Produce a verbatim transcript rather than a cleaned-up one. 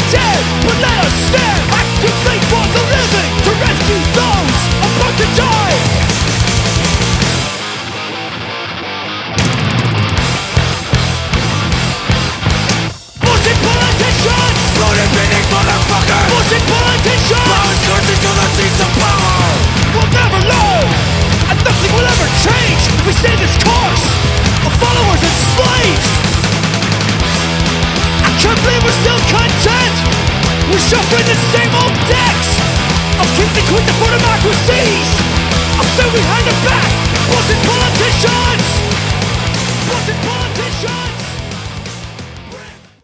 dead, but let us stand. Actively for the living, to rescue those about to die. Bullshit politicians, Bloated meaning motherfuckers, bullshit politicians, blowing curses to the seats of power. we'll never know, and nothing will ever change if we stay this course of followers and slaves. I can't believe we're still content. We're shuffling the same old decks of kings and queens and for democracies. I'll say we hand it back. Bullshit politicians, bullshit politicians.